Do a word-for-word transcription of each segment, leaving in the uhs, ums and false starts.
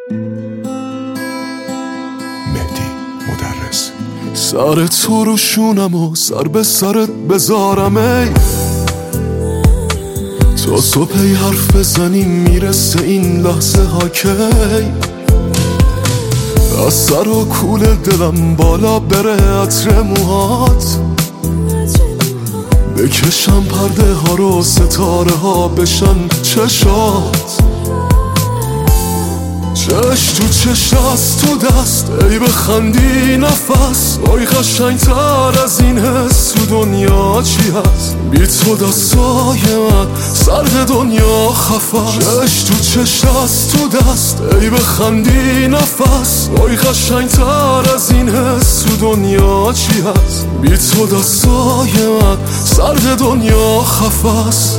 مهدی مدرس. سر تو رو شونم و سر به سرت بذارم ای تا صبحی حرف بزنیم میرسه این لحظه ها کی از سر و کول دلم بالا بره عطر موهات بکشم پرده ها رو ستاره ها بشن چشات چش تو چش دست تو دست ای بخندی نفس آی قشنگ تر از این حس تو دنیا چی هست بی تو دستای من سرد دنیا خفه چش تو چش دست تو دست ای بخندی نفس آی قشنگ تر از این حس تو دنیا چی هست بی تو دستای من سرد دنیا خفه است.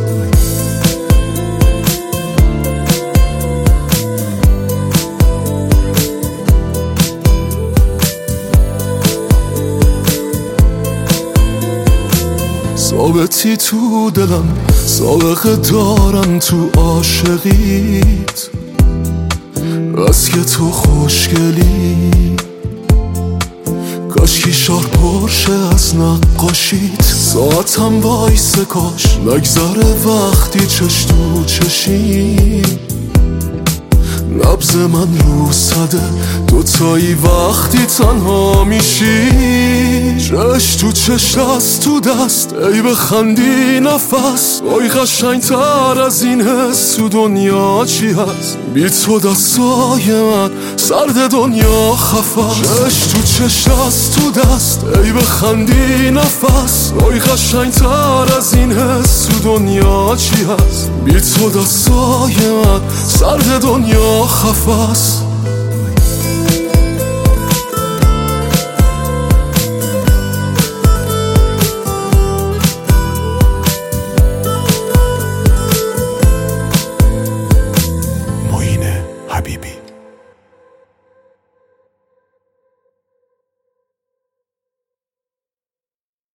ثابتی تو دلم سابقه دارم تو عاشقیت بس که تو خوشگلی کاشکی شار پرشه از نقاشیت ساعتم وایسه کاش نگذره وقتی چش تو چشیم نبض من رو صده دوتایی وقتی تنها میشی چش تو چش دست تو دست ای بخندی نفس آی قشنگ تر از این حس تو دنیا چی هست بی تو دستای من سرد دنیا خفه چش تو چش دست تو دست ای بخندی نفس آی قشنگ تر از این حس تو دنیا چی هست بی تو دستای من سرد دنیا خفه است.